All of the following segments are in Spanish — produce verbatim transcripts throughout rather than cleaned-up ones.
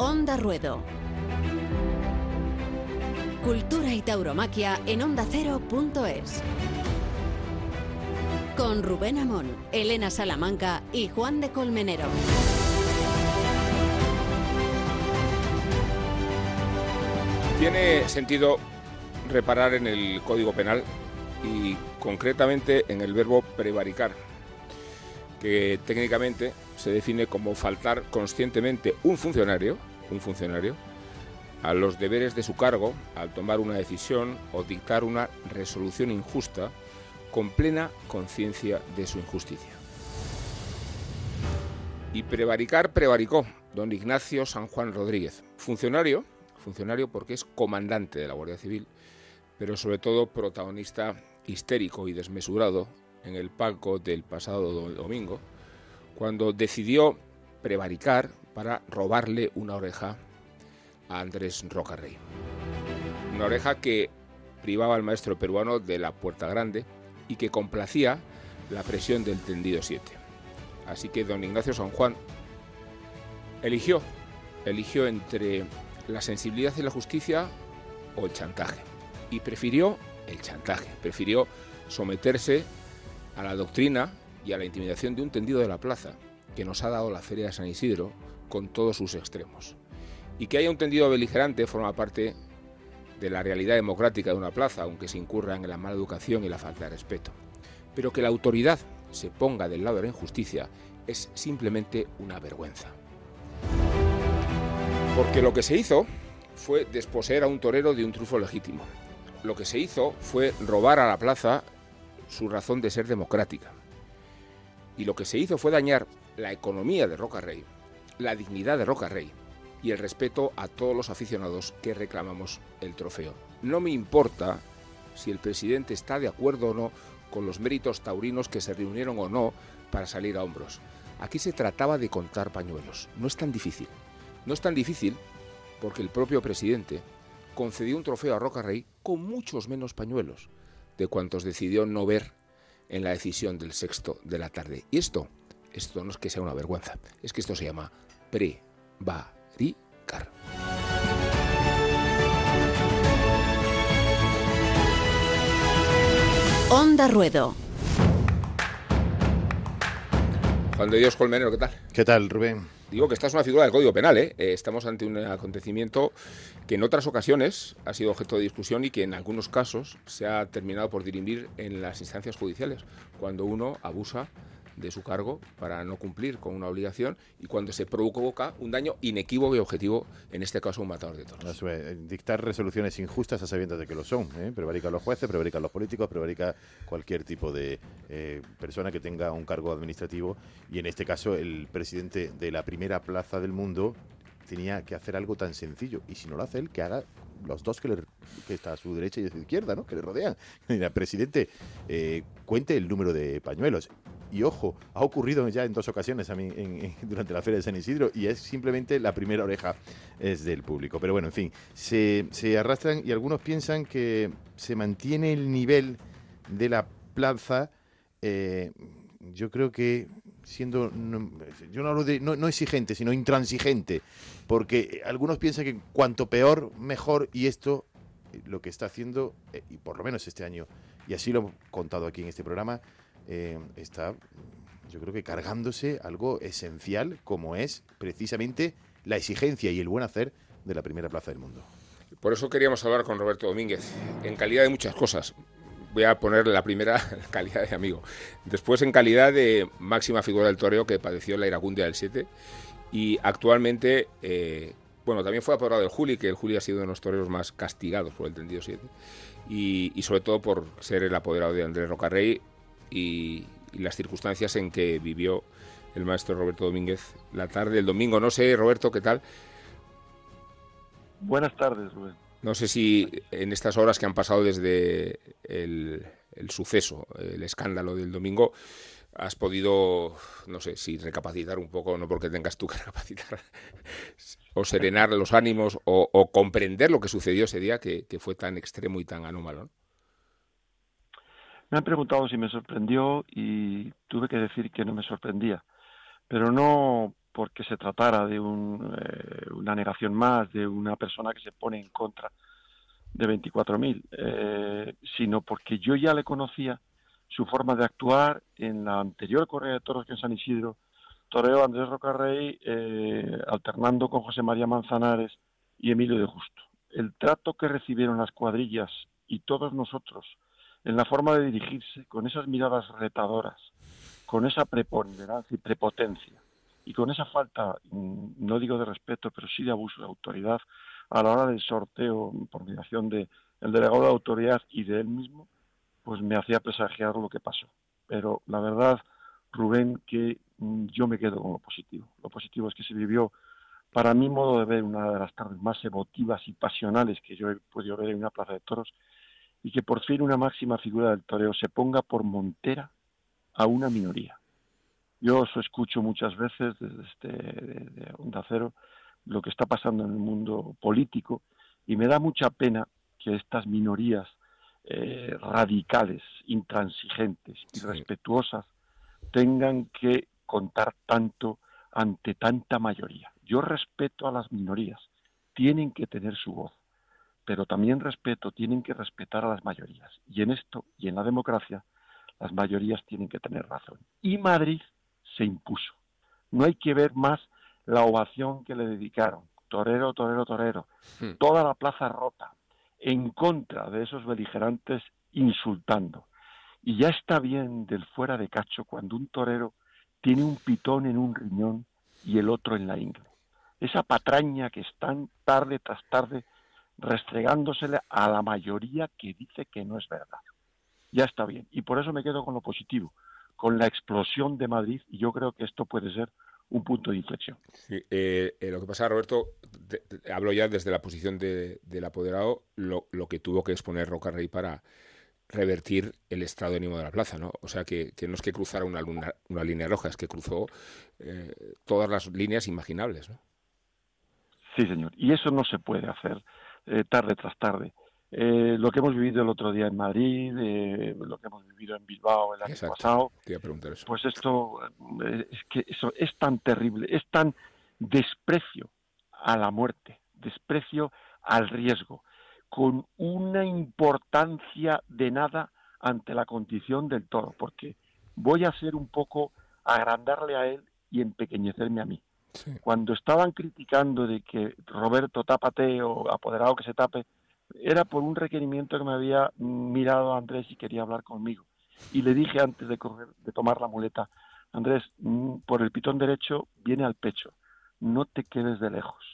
Onda Ruedo. Cultura y tauromaquia en onda cero punto es. Con Rubén Amón, Elena Salamanca y Juan de Colmenero. Tiene sentido reparar en el Código Penal y concretamente en el verbo prevaricar, que técnicamente se define como faltar conscientemente un funcionario, un funcionario a los deberes de su cargo al tomar una decisión o dictar una resolución injusta con plena conciencia de su injusticia. Y prevaricar, prevaricó don Ignacio San Juan Rodríguez, funcionario, funcionario porque es comandante de la Guardia Civil, pero sobre todo protagonista histérico y desmesurado en el palco del pasado domingo, cuando decidió prevaricar para robarle una oreja a Andrés Rocarrey. Una oreja que privaba al maestro peruano de la Puerta Grande y que complacía la presión del tendido siete. Así que don Ignacio San Juan eligió, eligió entre la sensibilidad y la justicia o el chantaje. Y prefirió el chantaje, prefirió someterse a la doctrina y a la intimidación de un tendido de la plaza que nos ha dado la Feria de San Isidro con todos sus extremos. Y que haya un tendido beligerante forma parte de la realidad democrática de una plaza, aunque se incurra en la mala educación y la falta de respeto. Pero que la autoridad se ponga del lado de la injusticia es simplemente una vergüenza. Porque lo que se hizo fue desposeer a un torero de un triunfo legítimo. Lo que se hizo fue robar a la plaza su razón de ser democrática. Y lo que se hizo fue dañar la economía de Rocarrey, la dignidad de Rocarrey y el respeto a todos los aficionados que reclamamos el trofeo. No me importa si el presidente está de acuerdo o no con los méritos taurinos que se reunieron o no para salir a hombros. Aquí se trataba de contar pañuelos. No es tan difícil. No es tan difícil porque el propio presidente concedió un trofeo a Rocarrey con muchos menos pañuelos de cuantos decidió no ver en la decisión del sexto de la tarde. Y esto, esto no es que sea una vergüenza, es que esto se llama prevaricar. Onda Ruedo. Juan de Dios Colmenero, ¿qué tal? ¿Qué tal, Rubén? Digo que esta es una figura del Código Penal, ¿eh? Estamos ante un acontecimiento que en otras ocasiones ha sido objeto de discusión y que en algunos casos se ha terminado por dirimir en las instancias judiciales, cuando uno abusa de su cargo para no cumplir con una obligación y cuando se provoca un daño inequívoco y objetivo, en este caso un matador de toros. Dictar resoluciones injustas a sabiendas de que lo son, ¿eh? Prevarican los jueces, prevarican los políticos, prevarica cualquier tipo de eh, persona que tenga un cargo administrativo, y en este caso el presidente de la primera plaza del mundo tenía que hacer algo tan sencillo, y si no lo hace él, que haga los dos que, le, que está a su derecha y a su izquierda, ¿no?, que le rodean. Mira, presidente, eh, cuente el número de pañuelos. Y ojo, ha ocurrido ya en dos ocasiones a mí en, en, durante la Feria de San Isidro, y es simplemente la primera oreja es del público. Pero bueno, en fin, se, se arrastran y algunos piensan que se mantiene el nivel de la plaza. Eh, yo creo que siendo, no, yo no hablo de no, no exigente, sino intransigente, porque algunos piensan que cuanto peor, mejor, y esto lo que está haciendo, eh, y por lo menos este año, y así lo hemos contado aquí en este programa, Eh, está, yo creo que cargándose algo esencial, como es precisamente la exigencia y el buen hacer de la primera plaza del mundo. Por eso queríamos hablar con Roberto Domínguez, en calidad de muchas cosas. Voy a poner la primera en calidad de amigo, después en calidad de máxima figura del toreo que padeció la iracundia del siete, y actualmente, eh, bueno, también fue apoderado del Juli, que el Juli ha sido uno de los toreros más castigados por el tendido siete, y, y sobre todo por ser el apoderado de Andrés Rocarrey, Y, y las circunstancias en que vivió el maestro Roberto Domínguez la tarde del domingo. No sé, Roberto, ¿qué tal? Buenas tardes, Rubén. No sé si en estas horas que han pasado desde el, el suceso, el escándalo del domingo, has podido, no sé, si recapacitar un poco, no porque tengas tú que recapacitar, o serenar los ánimos, o, o comprender lo que sucedió ese día, que, que fue tan extremo y tan anómalo, ¿no? Me han preguntado si me sorprendió y tuve que decir que no me sorprendía, pero no porque se tratara de un, eh, una negación más, de una persona que se pone en contra de veinticuatro mil, eh, sino porque yo ya le conocía su forma de actuar en la anterior corrida de toros que en San Isidro toreó Andrés Rocarrey, eh, alternando con José María Manzanares y Emilio de Justo. El trato que recibieron las cuadrillas y todos nosotros en la forma de dirigirse, con esas miradas retadoras, con esa preponderancia y prepotencia, y con esa falta, no digo de respeto, pero sí de abuso de autoridad, a la hora del sorteo por mediación del delegado de autoridad y de él mismo, pues me hacía presagiar lo que pasó. Pero la verdad, Rubén, que yo me quedo con lo positivo. Lo positivo es que se vivió, para mi modo de ver, una de las tardes más emotivas y pasionales que yo he podido ver en una plaza de toros, y que por fin una máxima figura del toreo se ponga por montera a una minoría. Yo os escucho muchas veces desde este, de, de Onda Cero lo que está pasando en el mundo político, y me da mucha pena que estas minorías eh, radicales, intransigentes y respetuosas tengan que contar tanto ante tanta mayoría. Yo respeto a las minorías, tienen que tener su voz, pero también respeto, tienen que respetar a las mayorías. Y en esto, y en la democracia, las mayorías tienen que tener razón. Y Madrid se impuso. No hay que ver más la ovación que le dedicaron. Torero, torero, torero. Hmm. Toda la plaza rota, en contra de esos beligerantes, insultando. Y ya está bien del fuera de cacho cuando un torero tiene un pitón en un riñón y el otro en la ingle. Esa patraña que están tarde tras tarde restregándosele a la mayoría que dice que no es verdad. Ya está bien. Y por eso me quedo con lo positivo, con la explosión de Madrid, y yo creo que esto puede ser un punto de inflexión. Sí, eh, eh, lo que pasa, Roberto, te, te, hablo ya desde la posición de, del apoderado, lo, lo que tuvo que exponer Rocarrey para revertir el estado de ánimo de la plaza, ¿no? O sea, que, que no es que cruzara una, luna, una línea roja, es que cruzó eh, todas las líneas imaginables, ¿no? Sí, señor. Y eso no se puede hacer eh, tarde tras tarde. Eh, lo que hemos vivido el otro día en Madrid, eh, lo que hemos vivido en Bilbao el año Exacto. pasado, te iba a preguntar eso. Pues esto eh, es que eso es tan terrible, es tan desprecio a la muerte, desprecio al riesgo, con una importancia de nada ante la condición del toro, porque voy a ser un poco agrandarle a él y empequeñecerme a mí. Sí. Cuando estaban criticando de que Roberto tápate o apoderado que se tape, era por un requerimiento que me había mirado Andrés y quería hablar conmigo. Y le dije antes de, correr, de tomar la muleta, Andrés, por el pitón derecho viene al pecho, no te quedes de lejos.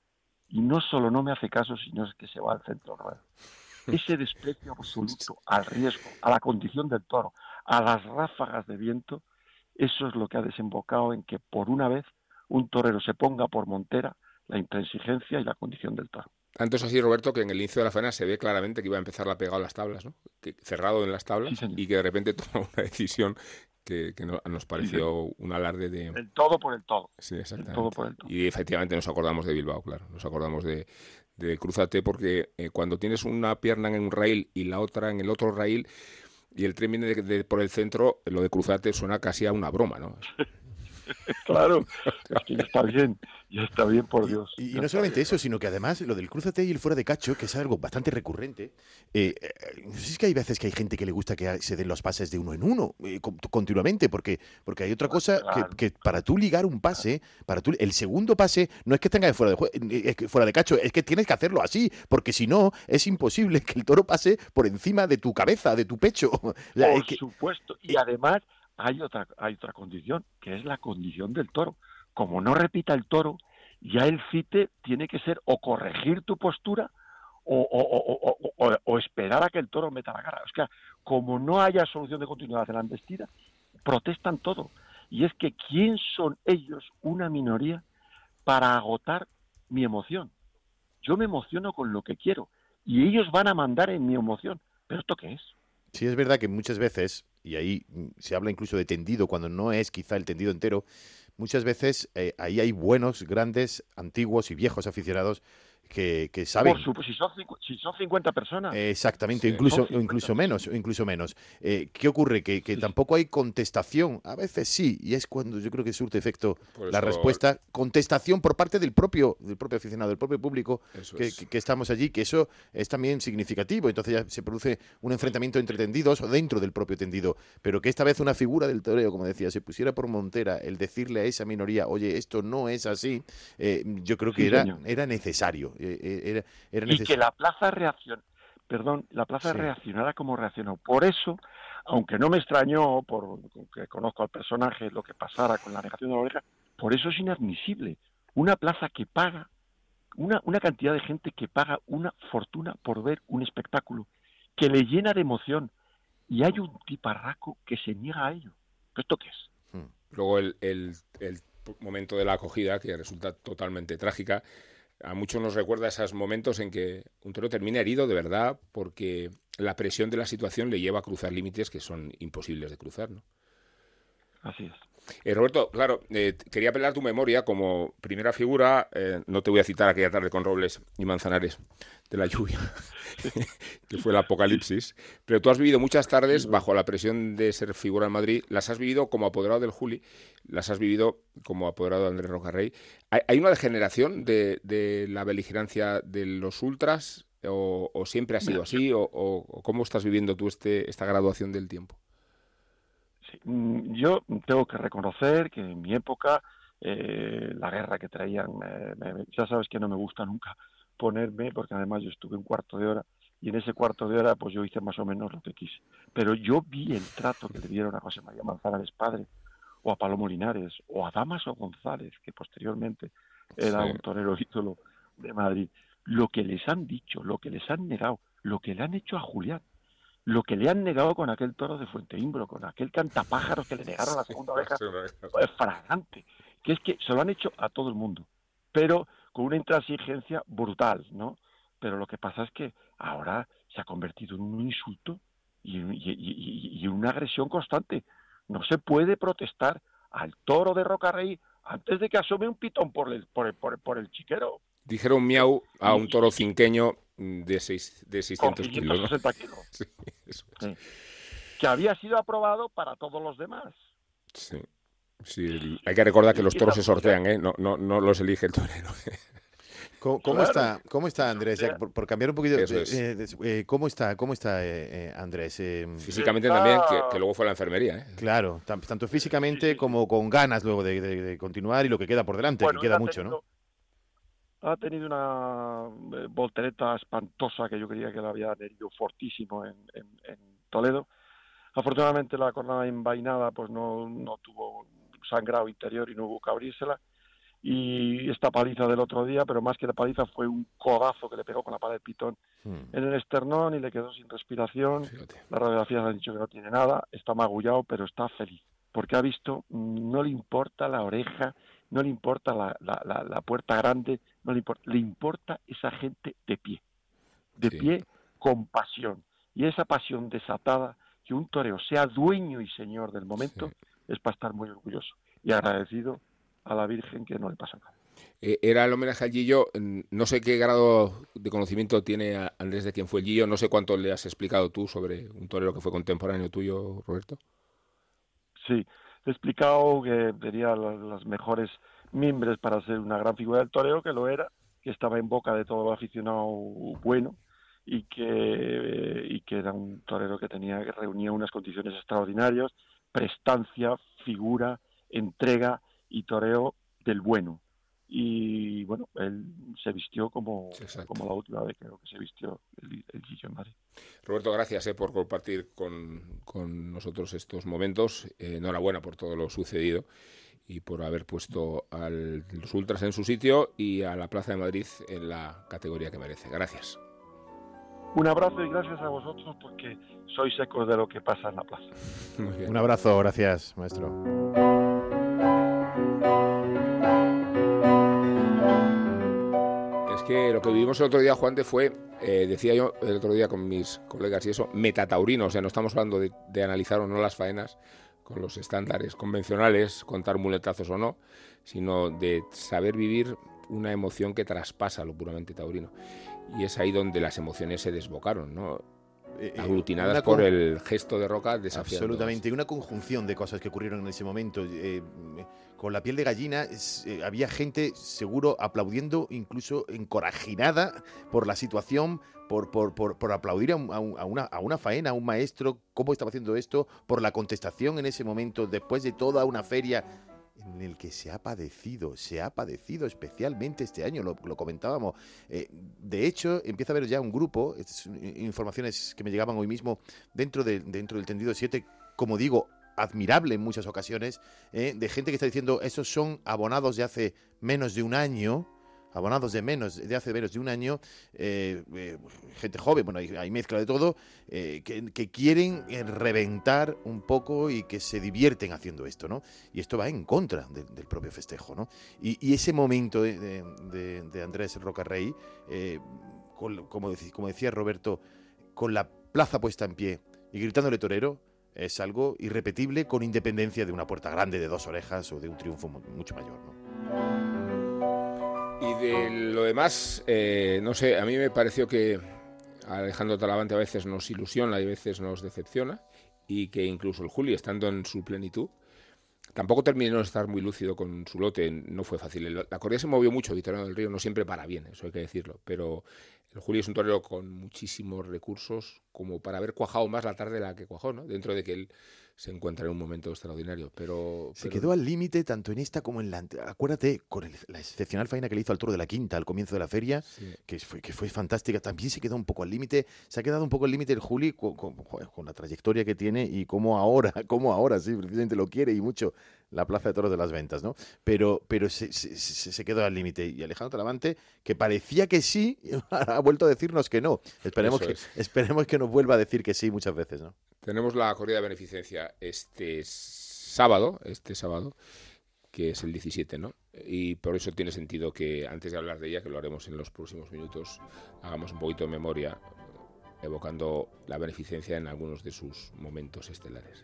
Y no solo no me hace caso, sino es que se va al centro ruedo. Ese desprecio absoluto al riesgo, a la condición del toro, a las ráfagas de viento, eso es lo que ha desembocado en que por una vez un torero se ponga por montera la intransigencia y la condición del toro. Tanto es así, Roberto, que en el inicio de la faena se ve claramente que iba a empezar la pegada a las tablas, ¿no? Que, cerrado en las tablas, sí, y que de repente toma una decisión que, que no, nos pareció sí, un alarde de... El todo por el todo. Sí, exactamente. El todo por el todo. Y efectivamente nos acordamos de Bilbao, claro. Nos acordamos de, de Crúzate porque eh, cuando tienes una pierna en un raíl y la otra en el otro raíl y el tren viene de, de, por el centro, lo de Crúzate suena casi a una broma, ¿no? Claro, es que ya está bien, ya está bien, por Dios. Y, y no solamente eso, sino que además lo del crúzate y el fuera de cacho, que es algo bastante recurrente, eh, eh, no sé si es que hay veces que hay gente que le gusta que se den los pases de uno en uno, eh, continuamente, porque, porque hay otra cosa que, que para tú ligar un pase, para tú el segundo pase, no es que tenga de fuera de, eh, fuera de cacho, es que tienes que hacerlo así, porque si no, es imposible que el toro pase por encima de tu cabeza, de tu pecho. Por es que, supuesto, y además... Hay otra, hay otra condición, que es la condición del toro. Como no repita el toro, ya el cite tiene que ser o corregir tu postura o, o, o, o, o, o esperar a que el toro meta la garra. O sea, como no haya solución de continuidad en la embestida, protestan todo. Y es que ¿quién son ellos, una minoría, para agotar mi emoción? Yo me emociono con lo que quiero y ellos van a mandar en mi emoción. ¿Pero esto qué es? Sí, es verdad que muchas veces, y ahí se habla incluso de tendido, cuando no es quizá el tendido entero, muchas veces eh, ahí hay buenos, grandes, antiguos y viejos aficionados que, que saben. Por supuesto, si son, si son cincuenta personas. Exactamente, sí, incluso, incluso menos, incluso menos. Eh, ¿Qué ocurre? Que, que sí. tampoco hay contestación. A veces sí, y es cuando yo creo que surte efecto la eso... respuesta. Contestación por parte del propio, del propio aficionado, del propio público que, es. que, que estamos allí, que eso es también significativo. Entonces ya se produce un enfrentamiento entre tendidos o dentro del propio tendido. Pero que esta vez una figura del toreo, como decía, se pusiera por montera el decirle a esa minoría, oye, esto no es así, eh, yo creo que sí, era, era necesario. Era, era y que la plaza reaccion... perdón, la plaza sí. reaccionara como reaccionó. Por eso, aunque no me extrañó, porque conozco al personaje, lo que pasara con la negación de la oreja, por eso es inadmisible. Una plaza que paga, una, una cantidad de gente que paga una fortuna por ver un espectáculo, que le llena de emoción, y hay un tiparraco que se niega a ello. ¿Esto qué es? Hmm. Luego el, el, el momento de la acogida, que resulta totalmente trágica. A muchos nos recuerda esos momentos en que un torero termina herido de verdad porque la presión de la situación le lleva a cruzar límites que son imposibles de cruzar, ¿no? Así es. Eh, Roberto, claro, eh, quería apelar a tu memoria como primera figura, eh, no te voy a citar aquella tarde con Robles y Manzanares de la lluvia, que fue el apocalipsis, pero tú has vivido muchas tardes bajo la presión de ser figura en Madrid, las has vivido como apoderado del Juli, las has vivido como apoderado de Andrés Rocarrey. ¿Hay, hay una degeneración de, de la beligerancia de los ultras o, o siempre ha sido así o, o, o cómo estás viviendo tú este, esta graduación del tiempo? Yo tengo que reconocer que en mi época eh, la guerra que traían, eh, me, ya sabes que no me gusta nunca ponerme, porque además yo estuve un cuarto de hora y en ese cuarto de hora pues yo hice más o menos lo que quise. Pero yo vi el trato que le dieron a José María Manzanares padre, o a Palomo Linares, o a Dámaso González, que posteriormente era sí. un torero ídolo de Madrid. Lo que les han dicho, lo que les han negado, lo que le han hecho a Julián, lo que le han negado con aquel toro de Fuenteimbro, con aquel cantapájaros que le negaron la segunda oreja, es fragante, que es que se lo han hecho a todo el mundo, pero con una intransigencia brutal, ¿no? Pero lo que pasa es que ahora se ha convertido en un insulto y, y, y, y una agresión constante. No se puede protestar al toro de Rocarrey antes de que asome un pitón por el, por el, por el, por el chiquero. Dijeron miau a un toro cinqueño de, seis, de seiscientos kilos, ¿no? kilos. Sí, eso es. Sí. Que había sido aprobado para todos los demás. Sí, sí. Hay que recordar que los toros se sortean, ¿eh? No, no, no los elige el torero. ¿Cómo, cómo claro. está, cómo está Andrés? Ya, por, por cambiar un poquito, eh, eh, ¿cómo está, cómo está eh, Andrés? Eh, físicamente está... también, que, que luego fue a la enfermería, ¿eh? Claro, t- tanto físicamente sí, sí, como con ganas luego de, de, de continuar y lo que queda por delante, bueno, que queda mucho, tenido... ¿no? Ha tenido una voltereta espantosa que yo creía que la había herido fortísimo en, en, en Toledo. Afortunadamente la cornada envainada pues no, no tuvo sangrado interior y no hubo que abrírsela. Y esta paliza del otro día, pero más que la paliza fue un codazo que le pegó con la pala del pitón hmm. en el esternón y le quedó sin respiración. Fíjate. Las radiografías han dicho que no tiene nada, está magullado, pero está feliz. Porque ha visto, no le importa la oreja, no le importa la, la, la, la puerta grande, no le importa, le importa esa gente de pie, de sí. pie con pasión. Y esa pasión desatada, que un torero sea dueño y señor del momento, sí. es para estar muy orgulloso y agradecido a la Virgen que no le pasa nada. Eh, era el homenaje al Gillo, no sé qué grado de conocimiento tiene Andrés de quién fue el Gillo, no sé cuánto le has explicado tú sobre un torero que fue contemporáneo tuyo, Roberto. Sí, he explicado que tenía las mejores mimbres para ser una gran figura del toreo, que lo era, que estaba en boca de todo el aficionado bueno y que, y que era un torero que tenía que reunía unas condiciones extraordinarias, prestancia, figura, entrega y toreo del bueno. Y bueno, él se vistió como, como la última vez creo que se vistió el, el Gillo en Madrid. Roberto, gracias eh, por compartir con, con nosotros estos momentos. Eh, enhorabuena por todo lo sucedido y por haber puesto a los ultras en su sitio y a la Plaza de Madrid en la categoría que merece. Gracias. Un abrazo y gracias a vosotros porque sois ecos de lo que pasa en la plaza. Muy bien. Un abrazo, gracias, maestro. Es que lo que vivimos el otro día, Juante, fue, eh, decía yo el otro día con mis colegas y eso, metataurino. O sea, no estamos hablando de, de analizar o no las faenas con los estándares convencionales, contar muletazos o no, sino de saber vivir una emoción que traspasa lo puramente taurino. Y es ahí donde las emociones se desbocaron, ¿no? Eh, aglutinadas una, por el gesto de Roca desafiando. Absolutamente, y una conjunción de cosas que ocurrieron en ese momento. Eh, con la piel de gallina, eh, había gente seguro aplaudiendo, incluso encorajinada por la situación, por, por, por, por aplaudir a, un, a, una, a una faena, a un maestro, cómo estaba haciendo esto, por la contestación en ese momento, después de toda una feria en el que se ha padecido, se ha padecido especialmente este año, lo, lo comentábamos. Eh, de hecho, empieza a haber ya un grupo, estas informaciones que me llegaban hoy mismo, dentro, de, dentro del tendido siete, como digo, admirable en muchas ocasiones, eh, de gente que está diciendo, esos son abonados de hace menos de un año, abonados de menos de hace menos de un año, eh, eh, gente joven, bueno, hay, hay mezcla de todo, eh, que, que quieren eh, reventar un poco y que se divierten haciendo esto, ¿no? Y esto va en contra de, del propio festejo, ¿no? Y, y ese momento de, de, de Andrés Rocarrey, eh, con, como, decía, como decía Roberto, con la plaza puesta en pie y gritándole torero, es algo irrepetible, con independencia de una puerta grande de dos orejas o de un triunfo mucho mayor, ¿no? Y de lo demás, eh, no sé, a mí me pareció que Alejandro Talavante a veces nos ilusiona y a veces nos decepciona, y que incluso el Juli, estando en su plenitud, tampoco terminó de estar muy lúcido con su lote, no fue fácil. La corrida se movió mucho, Victoriano del Río, no siempre para bien, eso hay que decirlo, pero el Juli es un torero con muchísimos recursos como para haber cuajado más la tarde de la que cuajó, ¿no? Dentro de que él se encuentra en un momento extraordinario, pero... Se pero... quedó al límite tanto en esta como en la... Acuérdate, con el, la excepcional faena que le hizo al toro de la Quinta al comienzo de la feria, sí. que, fue, que fue fantástica, también se quedó un poco al límite, se ha quedado un poco al límite el Juli con, con, con la trayectoria que tiene y cómo ahora, cómo ahora, sí, precisamente lo quiere y mucho la Plaza de Toros de las Ventas, ¿no? Pero, pero se, se, se quedó al límite. Y Alejandro Talavante, que parecía que sí, ha vuelto a decirnos que no. Esperemos que, esperemos que nos vuelva a decir que sí muchas veces, ¿no? Tenemos la corrida de beneficencia este sábado, este sábado, que es el diecisiete, ¿no? Y por eso tiene sentido que, antes de hablar de ella, que lo haremos en los próximos minutos, hagamos un poquito de memoria, evocando la beneficencia en algunos de sus momentos estelares.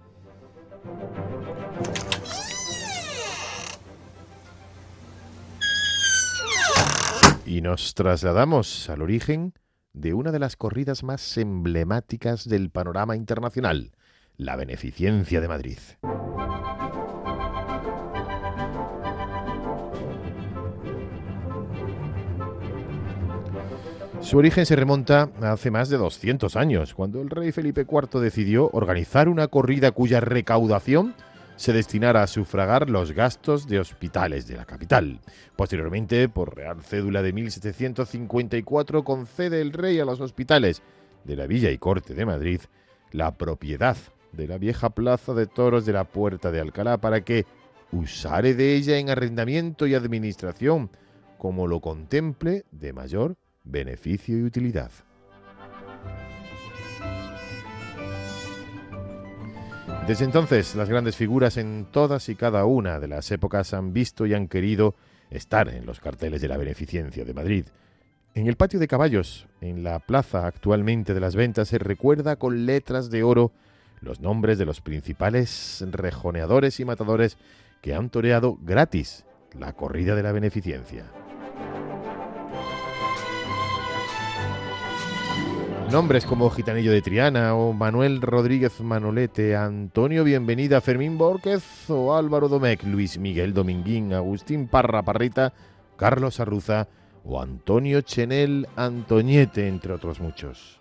Y nos trasladamos al origen de una de las corridas más emblemáticas del panorama internacional, la Beneficencia de Madrid. Su origen se remonta a hace más de doscientos años, cuando el rey Felipe cuarto decidió organizar una corrida cuya recaudación se destinara a sufragar los gastos de hospitales de la capital. Posteriormente, por Real Cédula de mil setecientos cincuenta y cuatro, concede el rey a los hospitales de la Villa y Corte de Madrid la propiedad de la vieja plaza de toros de la Puerta de Alcalá para que usare de ella en arrendamiento y administración, como lo contemple de mayor beneficio y utilidad. Desde entonces, las grandes figuras en todas y cada una de las épocas han visto y han querido estar en los carteles de la Beneficencia de Madrid. En el patio de caballos, en la plaza actualmente de las Ventas, se recuerda con letras de oro los nombres de los principales rejoneadores y matadores que han toreado gratis la corrida de la Beneficencia. Nombres como Gitanillo de Triana o Manuel Rodríguez Manolete, Antonio Bienvenida, Fermín Bórquez o Álvaro Domecq, Luis Miguel Dominguín, Agustín Parra Parrita, Carlos Arruza o Antonio Chenel Antoñete, entre otros muchos.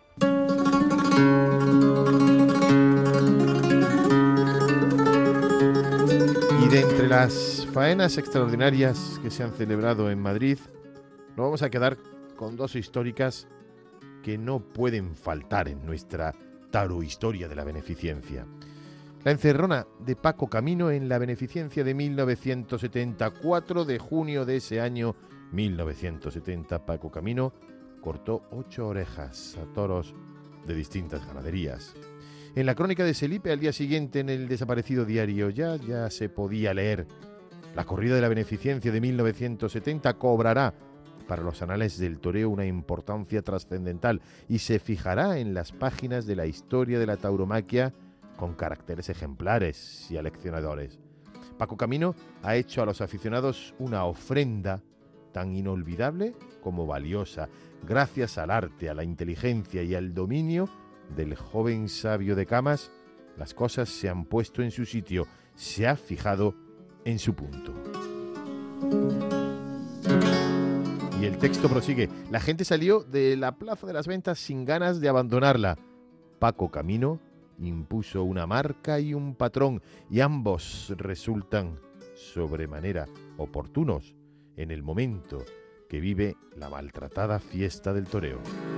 Y de entre las faenas extraordinarias que se han celebrado en Madrid, nos vamos a quedar con dos históricas que no pueden faltar en nuestra tarohistoria de la Beneficencia. La encerrona de Paco Camino en la Beneficencia de mil novecientos setenta, cuatro de junio de ese año mil novecientos setenta, Paco Camino cortó ocho orejas a toros de distintas ganaderías. En la crónica de Selipe, al día siguiente, en el desaparecido diario Ya, ya se podía leer: la corrida de la Beneficencia de mil novecientos setenta cobrará para los anales del toreo una importancia trascendental y se fijará en las páginas de la historia de la tauromaquia con caracteres ejemplares y aleccionadores. Paco Camino ha hecho a los aficionados una ofrenda tan inolvidable como valiosa, gracias al arte, a la inteligencia y al dominio del joven sabio de Camas, las cosas se han puesto en su sitio, se ha fijado en su punto. Y el texto prosigue. La gente salió de la Plaza de las Ventas sin ganas de abandonarla. Paco Camino impuso una marca y un patrón, y ambos resultan sobremanera oportunos en el momento que vive la maltratada fiesta del toreo.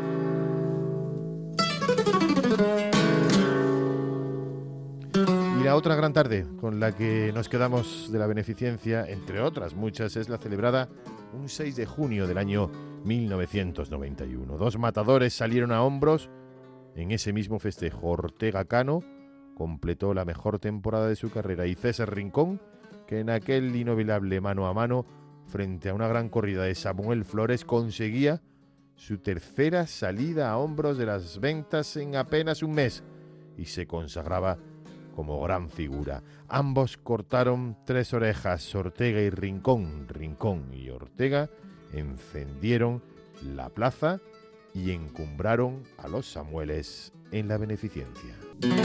Y la otra gran tarde con la que nos quedamos de la beneficencia, entre otras muchas, es la celebrada un seis de junio del año mil novecientos noventa y uno. Dos matadores salieron a hombros en ese mismo festejo. Ortega Cano completó la mejor temporada de su carrera y César Rincón, que en aquel inolvidable mano a mano frente a una gran corrida de Samuel Flores conseguía su tercera salida a hombros de las Ventas en apenas un mes y se consagraba como gran figura. Ambos cortaron tres orejas, Ortega y Rincón. Rincón y Ortega encendieron la plaza y encumbraron a los Samueles en la beneficencia.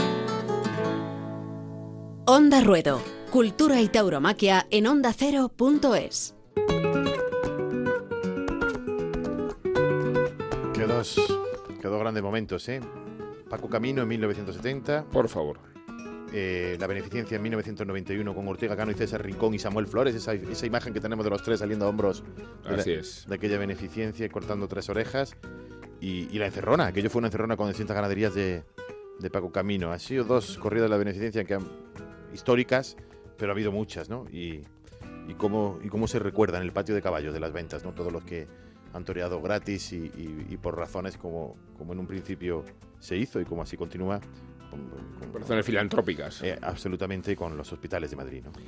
Onda Ruedo, cultura y tauromaquia en onda cero punto es. Qué dos, qué dos grandes momentos, ¿eh? Paco Camino en mil novecientos setenta. Por favor. Eh, la beneficencia en mil novecientos noventa y uno con Ortega Cano y César Rincón y Samuel Flores, esa, esa imagen que tenemos de los tres saliendo a hombros de, Así la, es. de aquella beneficencia y cortando tres orejas, y, y la encerrona, aquello fue una encerrona con distintas ganaderías de, de Paco Camino. Han sido dos corridas de la beneficencia que han, históricas, pero ha habido muchas, ¿no? Y, y, cómo, y cómo se recuerda en el patio de caballos de las Ventas, ¿no? Todos los que han toreado gratis y, y, y por razones como, como en un principio se hizo y como así continúa. Con, con, Por razones filantrópicas. Eh, absolutamente, con los hospitales de Madrid, ¿no?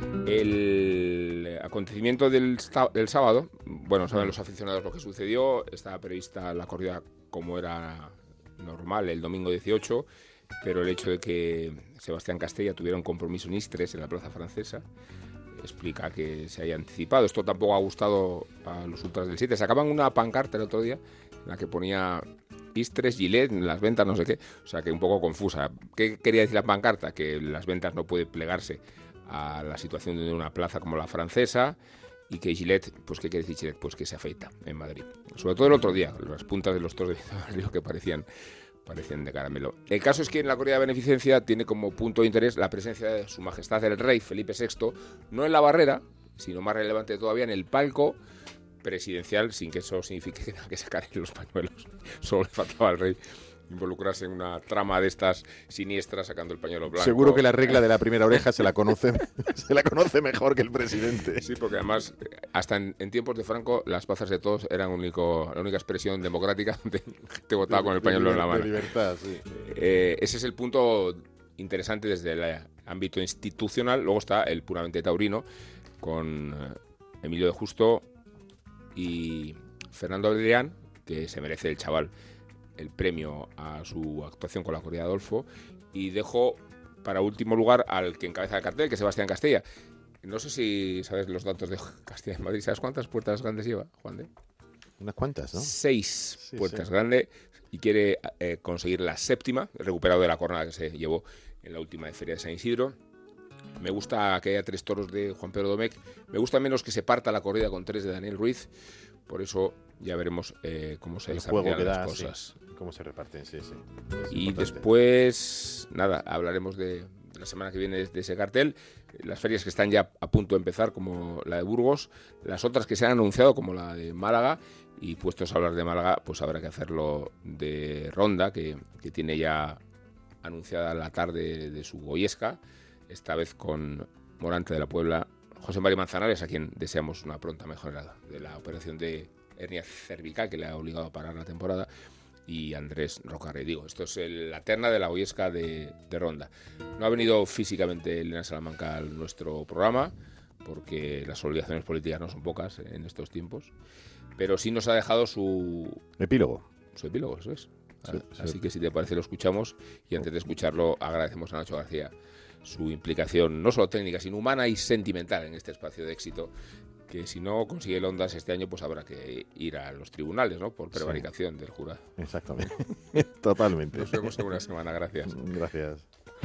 El acontecimiento del, del sábado, bueno, saben los aficionados lo que sucedió. Estaba prevista la corrida como era normal el domingo dieciocho, pero el hecho de que Sebastián Castella tuviera un compromiso en Istres, en la Plaza Francesa, explica que se haya anticipado. Esto tampoco ha gustado a los ultras del siete. Sacaban una pancarta el otro día en la que ponía Istres, Gillette, las Ventas, no sé qué. O sea, que un poco confusa. ¿Qué quería decir la pancarta? Que las Ventas no puede plegarse a la situación de una plaza como la Francesa, y que Gillette, pues ¿qué quiere decir Gillette? Pues que se afeita en Madrid. Sobre todo el otro día, las puntas de los toros de Río que parecían, parecían de caramelo. El caso es que en la corrida de beneficencia tiene como punto de interés la presencia de Su Majestad el Rey Felipe sexto, no en la barrera, sino más relevante todavía en el palco presidencial, sin que eso signifique que tenga que sacar los pañuelos. Solo le faltaba al rey involucrarse en una trama de estas siniestras sacando el pañuelo blanco. Seguro que la regla de la primera oreja se la conoce se la conoce mejor que el presidente. Sí, porque además hasta en, en tiempos de Franco las plazas de todos eran único, la única expresión democrática donde te votaba con el pañuelo en la mano. De libertad, sí. Eh, ese es el punto interesante desde el ámbito institucional. Luego está el puramente taurino con Emilio de Justo y Fernando Adrián, que se merece el chaval el premio a su actuación con la corrida de Adolfo, y dejo para último lugar al que encabeza el cartel, que es Sebastián Castella. No sé si sabes los datos de Castilla en Madrid. ¿Sabes cuántas puertas grandes lleva, Juan de? Unas cuantas, ¿no? Seis sí, puertas sí. grandes, y quiere eh, conseguir la séptima, recuperado de la corona que se llevó en la última de Feria de San Isidro. Me gusta que haya tres toros de Juan Pedro Domecq. Me gusta menos que se parta la corrida con tres de Daniel Ruiz. Por eso ya veremos eh, cómo se desarrollan las cosas. Sí. Cómo se reparten, sí, sí. Es y importante. Después, nada, hablaremos de, de la semana que viene de, de ese cartel. Las ferias que están ya a punto de empezar, como la de Burgos. Las otras que se han anunciado, como la de Málaga. Y puestos a hablar de Málaga, pues habrá que hacerlo de Ronda, que, que tiene ya anunciada la tarde de su Goyesca. Esta vez con Morante de la Puebla, José María Manzanares, a quien deseamos una pronta mejora de la operación de hernia cervical que le ha obligado a parar la temporada, y Andrés Rocarrey. Digo, esto es el, la terna de la Goyesca de, de Ronda. No ha venido físicamente Elena Salamanca a nuestro programa, porque las obligaciones políticas no son pocas en estos tiempos, pero sí nos ha dejado su epílogo. Su epílogo, eso es. Sí, Así sí. que si te parece lo escuchamos, y antes de escucharlo agradecemos a Nacho García su implicación no solo técnica, sino humana y sentimental en este espacio de éxito que si no consigue el Ondas este año, pues habrá que ir a los tribunales, ¿no? Por prevaricación sí. del jurado. Exactamente. Totalmente. Nos vemos en una semana. Gracias. Gracias.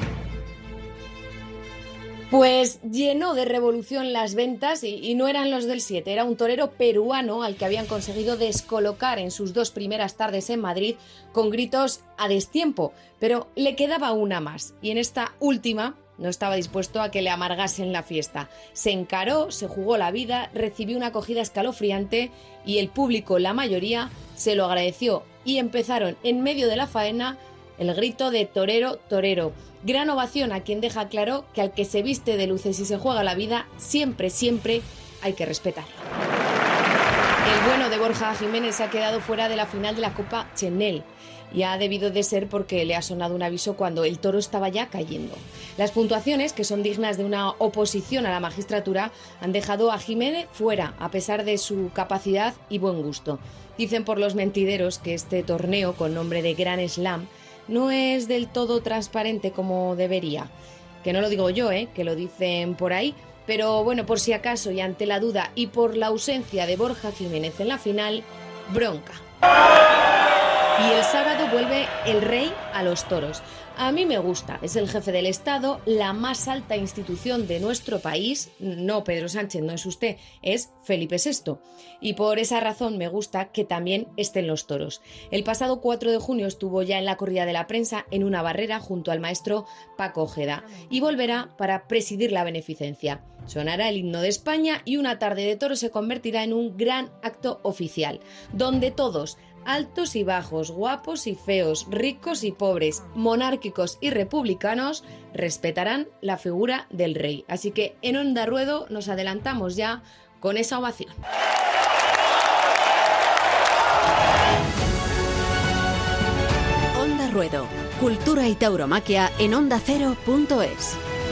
Pues llenó de revolución las ventas y, y no eran los del siete, era un torero peruano al que habían conseguido descolocar en sus dos primeras tardes en Madrid con gritos a destiempo, pero le quedaba una más y en esta última no estaba dispuesto a que le amargasen la fiesta. Se encaró, se jugó la vida, recibió una acogida escalofriante y el público, la mayoría, se lo agradeció y empezaron en medio de la faena el grito de torero, torero. Gran ovación a quien deja claro que al que se viste de luces y se juega la vida, siempre, siempre hay que respetarlo. El bueno de Borja Jiménez se ha quedado fuera de la final de la Copa Chenel y ha debido de ser porque le ha sonado un aviso cuando el toro estaba ya cayendo. Las puntuaciones, que son dignas de una oposición a la magistratura, han dejado a Jiménez fuera, a pesar de su capacidad y buen gusto. Dicen por los mentideros que este torneo, con nombre de Gran Slam, no es del todo transparente como debería. Que no lo digo yo, ¿eh? Que lo dicen por ahí. Pero bueno, por si acaso y ante la duda y por la ausencia de Borja Jiménez en la final, bronca. Y el sábado vuelve el rey a los toros. A mí me gusta, es el jefe del Estado, la más alta institución de nuestro país. No, Pedro Sánchez, no es usted, es Felipe sexto. Y por esa razón me gusta que también estén los toros. El pasado cuatro de junio estuvo ya en la corrida de la prensa en una barrera junto al maestro Paco Ojeda y volverá para presidir la beneficencia. Sonará el himno de España y una tarde de toros se convertirá en un gran acto oficial, donde todos, altos y bajos, guapos y feos, ricos y pobres, monárquicos y republicanos, respetarán la figura del rey. Así que en Onda Ruedo nos adelantamos ya con esa ovación. Onda Ruedo, cultura y tauromaquia en onda cero punto es.